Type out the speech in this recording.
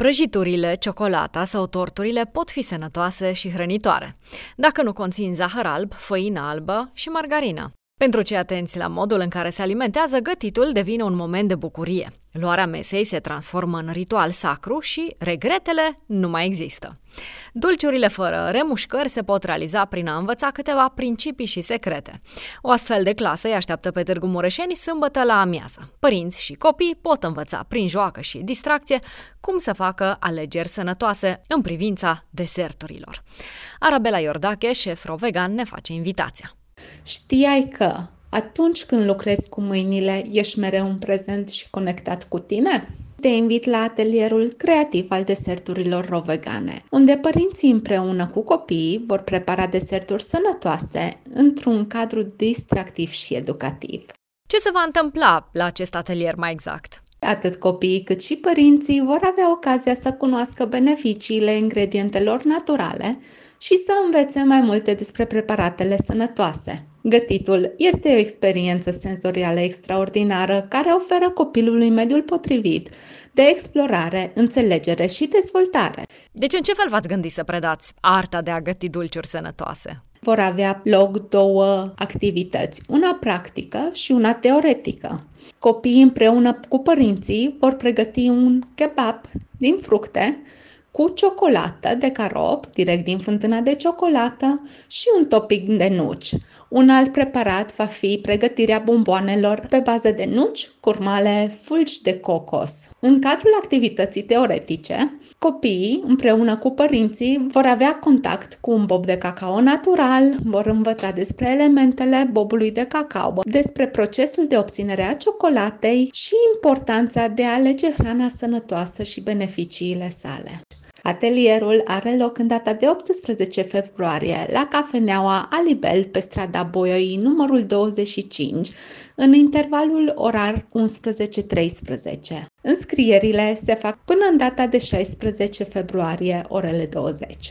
Prăjiturile, ciocolata sau torturile pot fi sănătoase și hrănitoare, dacă nu conțin zahăr alb, făină albă și margarină. Pentru cei atenți la modul în care se alimentează, gătitul devine un moment de bucurie. Luarea mesei se transformă în ritual sacru și regretele nu mai există. Dulciurile fără remușcări se pot realiza prin a învăța câteva principii și secrete. O astfel de clasă îi așteaptă pe Târgu Mureșeni sâmbătă la amiază. Părinți și copii pot învăța prin joacă și distracție cum să facă alegeri sănătoase în privința deserturilor. Arabela Iordache, șef Rovegan, ne face invitația. Știai că atunci când lucrezi cu mâinile, ești mereu în prezent și conectat cu tine? Te invit la atelierul creativ al deserturilor rovegane, unde părinții împreună cu copiii vor prepara deserturi sănătoase într-un cadru distractiv și educativ. Ce se va întâmpla la acest atelier mai exact? Atât copiii cât și părinții vor avea ocazia să cunoască beneficiile ingredientelor naturale și să învețe mai multe despre preparatele sănătoase. Gătitul este o experiență senzorială extraordinară care oferă copilului mediul potrivit de explorare, înțelegere și dezvoltare. Deci în ce fel v-ați gândit să predați arta de a găti dulciuri sănătoase? Vor avea loc două activități, una practică și una teoretică. Copiii împreună cu părinții vor pregăti un kebab din fructe cu ciocolată de carop, direct din fântâna de ciocolată, și un topping de nuci. Un alt preparat va fi pregătirea bomboanelor pe bază de nuci, curmale, fulgi de cocos. În cadrul activității teoretice, copiii, împreună cu părinții, vor avea contact cu un bob de cacao natural, vor învăța despre elementele bobului de cacao, despre procesul de obținere a ciocolatei și importanța de a alege hrana sănătoasă și beneficiile sale. Atelierul are loc în data de 18 februarie la Cafeneaua Alibel pe strada Boioi, numărul 25, în intervalul orar 11-13. Înscrierile se fac până în data de 16 februarie, orele 20.